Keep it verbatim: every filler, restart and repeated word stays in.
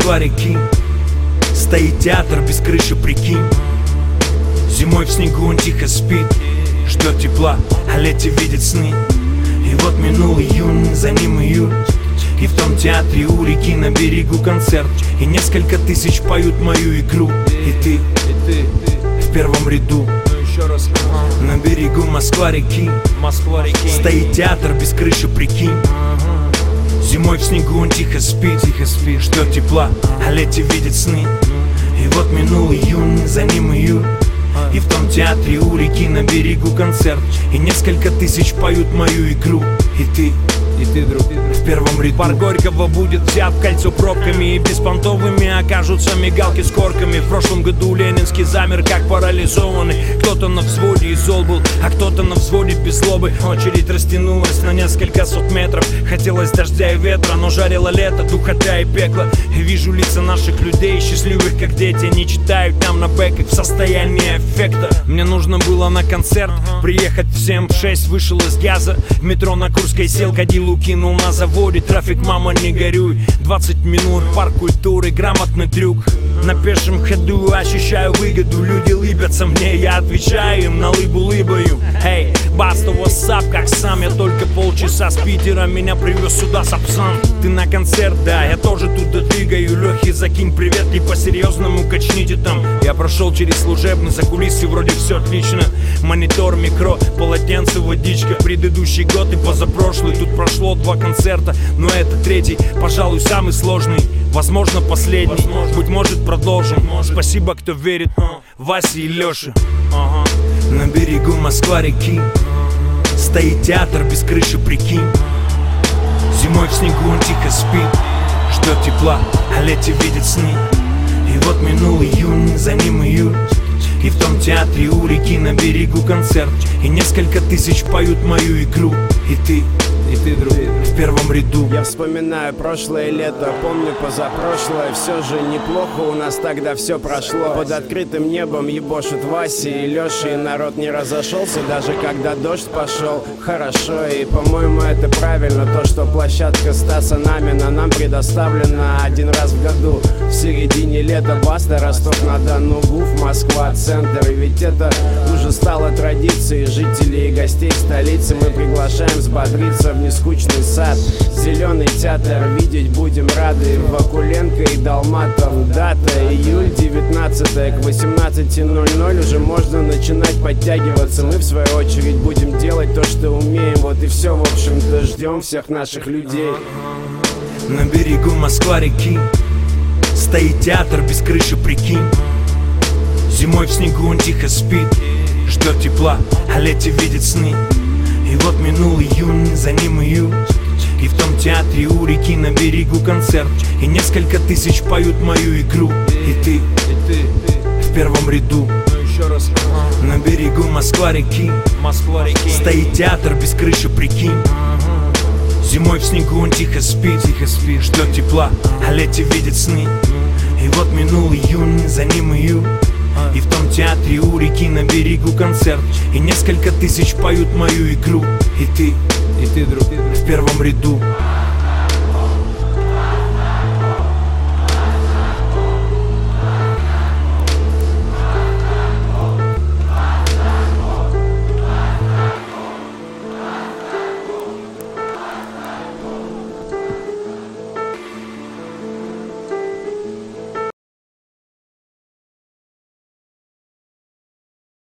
Москва-реки. Стоит театр без крыши, прикинь. Зимой в снегу он тихо спит, ждет тепла, а лете видит сны. И вот минул июнь, за ним июль, и в том театре у реки на берегу концерт. И несколько тысяч поют мою игру. И ты, и ты, в первом ряду. Еще раз. На берегу Москва-реки. Москва-реки. Стоит театр без крыши, прикинь. Зимой в снегу он тихо спит, тихо спит, ждет тепла, а лете видит сны. И вот минул июнь, за ним июль, и в том театре у реки на берегу концерт. И несколько тысяч поют мою игру. И ты, и ты, друг, в первом ряду. Парк Горького будет взят в кольцо пробками, и беспонтовыми окажутся мигалки с корками. В прошлом году Ленинский замер как парализованный. Кто-то на взводе и зол был, а кто-то на взводе без злобы. Очередь растянулась на несколько сот метров. Хотелось дождя и ветра, но жарило лето, духота и пекло. И вижу лица наших людей, счастливых как дети. Они читают нам на бэках в состоянии эффекта. Мне нужно было на концерт приехать в семь в шесть, вышел из газа. В метро на Курской сел, кадиллу кинул на заводе. Трафик, мама, не горюй. двадцать минут, парк культуры, грамотный трюк. На пешем ходу ощущаю выгоду. Люди лыбятся мне, я отвечаю им на лыбу-лыбаю. Эй, баста, вассап, как сам. Я только полчаса с Питера, меня привез сюда Сапсан. Ты на концерт, да, я тоже туда двигаю. Лехи, закинь привет и по-серьезному качните там. Я прошел через служебный, за кулисы вроде все отлично. Монитор, микро, полотенце, водичка. Предыдущий год и позапрошлый, тут прошло два концерта, но это третий, пожалуй, самый сложный. Возможно, последний, возможно. Быть может, продолжим. Может. Спасибо, кто верит Васе и Лёше. Ага. На берегу Москва-реки стоит театр без крыши, прикинь. Зимой в снегу он тихо спит, ждет тепла, а лете видит сны. И вот минул июнь, за ним июль, и в том театре у реки на берегу концерт. И несколько тысяч поют мою игру. И ты, и ты, друг, в первом ряду. Я вспоминаю прошлое лето, помню позапрошлое. Все же неплохо у нас тогда все прошло. Под открытым небом ебошут Васи и Лёша, и народ не разошелся, даже когда дождь пошел. Хорошо, и по-моему это правильно, то, что площадка Стаса Намина нам предоставлена один раз в году. В середине лета Баста, Ростов-на-Дону, Гуф, Москва, центр. И ведь это уже стало традицией. Жителей и гостей столицы мы приглашаем взбодриться в нескучный сад. Зеленый театр видеть будем рады. Вакуленко и Долматов. Дата июль девятнадцатое, к восемнадцати ноль-ноль уже можно начинать подтягиваться. Мы в свою очередь будем делать то, что умеем. Вот и все, в общем-то, ждем всех наших людей. На берегу Москва-реки стоит театр без крыши, прикинь. Зимой в снегу он тихо спит, ждет тепла, а лете видит сны. И вот минул июнь, за ним июль, и в том театре у реки на берегу концерт. И несколько тысяч поют мою игру. И ты, и ты, в первом ряду. Еще раз. На берегу Москва-реки. Москва-реки. Стоит театр без крыши, прикинь. Зимой в снегу он тихо спит, тихо спит, ждет тепла, а лете видит сны. И вот минул июнь, за ним июль, и в том театре у реки на берегу концерт. И несколько тысяч поют мою игру. И ты, и ты, друг, в первом ряду.